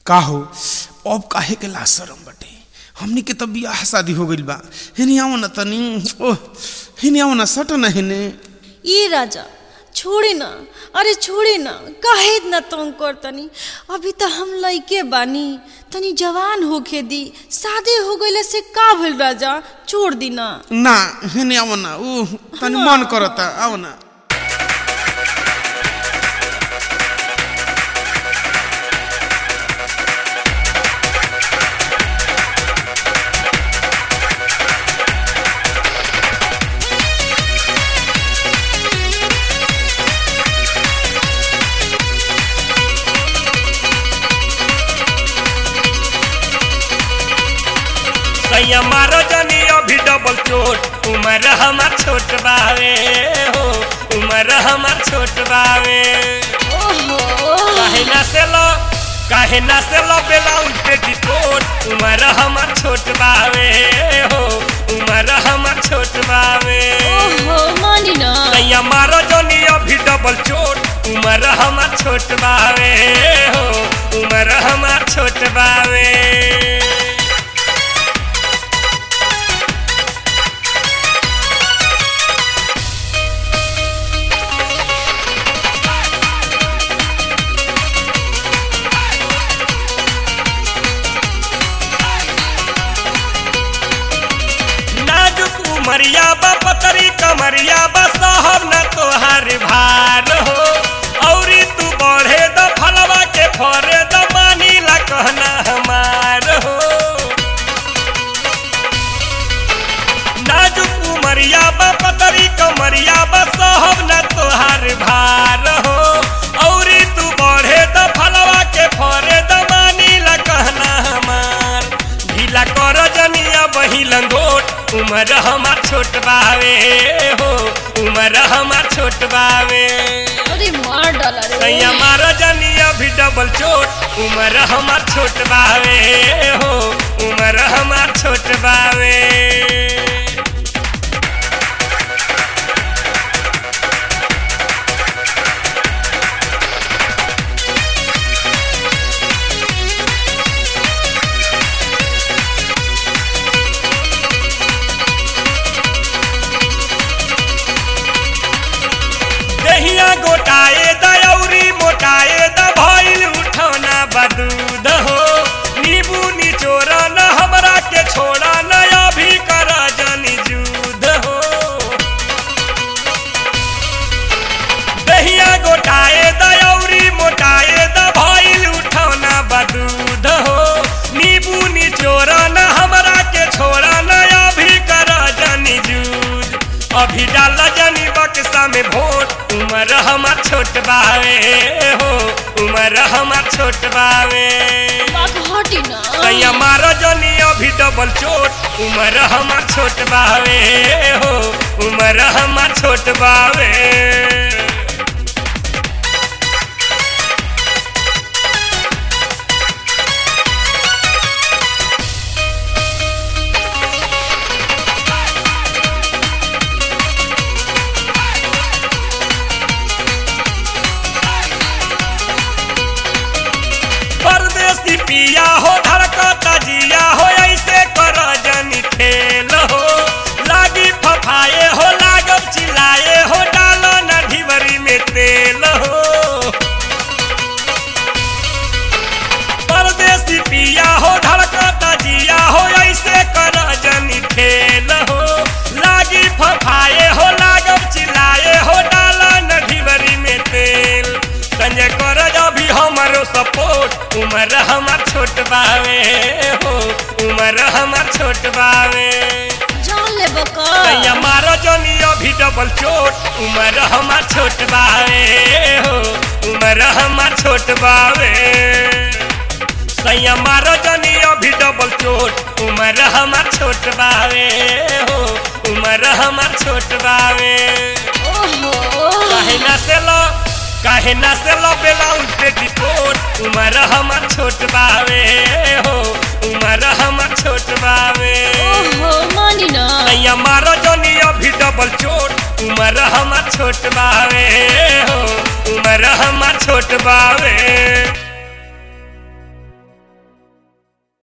का हो अब काहे के ला शरम बटे हमनी के तो बियाह शादी हो गइल बा हेनी आओ ना तनी ओह हेनी आओ ना सट ना हेने ये राजा छोड़े ना अरे छोड़े ना काहे इतना तंग करतनी अभी तो हम लइके बानी तनी जवान होके दी शादी हो गइले से का भइल राजा छोड़ दी ना ना हेने आओ ना ओह तनी मन करता आओ ना मारो जनी अभी डबल चोट उम्र हमार छोट बावे हो उम्र हमार छोट बावे काहे ना से लो ब्लाउज पे टिकोट उम्र हमार छोट बावे हो उम्र हमार छोट बावे मानी ना सैया मारो जनी अभी डबल चोट उम्र हमार छोट बावे हो उम्र हमार छोट बावे कमरिया बा पतरी कमरिया बा साहब न तोहार भार हो औरी तू बढ़े द फलवा के फरे द मानी ला कहना हमार हो नाजुक उमरिया बा पतरी कमरिया बा साहब न तोहार भार हो औरी तू बढ़े द फलवा के फरे द मानी ला कहना हमार ढीला कर जनिया बही लंगोट उम्र हमार छोट बावे हो उम्र हमार छोट बावे अरे मार डाला रे सैया मारो जनिया भी डबल चोट उम्र हमार छोट बावे हो उम्र हमार छोट बावे गोटाए दौरी मोटाए द भइल उठौना बदूद हो नींबू निचोरा न हमरा के छोड़ा न अभी कर जनी जूद हो दहिया गोटाए दौरी मोटाए द भइल उठौना बदूद हो नींबू निचोरा न हमरा के छोड़ा न अभी कर जनी जूद अभी डाल जनी बक्सा में भोट उम्र हमार छोट बावे हो उम्र हमार छोट बावे सैया मारो जनी अभी डबल चोट उम्र हमार छोट बावे हो उम्र हमार छोट बावे पिया हो धड़कता जिया हो ऐसे कर जनी खेल हो लागी फफाए हो लागब चिल्लाए हो डालो न ढिबरी में तेल हो परदेसी पिया हो धड़कता जिया हो ऐसे कर जनी खेल हो लागी फफाए हो लागब चिल्लाए हो डालो न ढिबरी में तेल संजय कर अभी हमारो सपोर्ट उम्र हमार छोट बावे हो उम्र हमार छोट बावे जान ले बका सैया मारो जनी अभी डबल चोट उम्र हमार छोट बावे हो उम्र हमार छोट बावे सैया मारो जनी अभी डबल चोट उम्र हमार छोट बावे हो उम्र हमार छोट बावे काहे ना से लो ब्लाउज पे टिकोट उम्र हमार छोट बावे हो उम्र हमार छोट बावे मानी ना सैया मारो जनी अभी डबल चोट उम्र हमार छोट बावे हो उम्र हमार छोट बावे।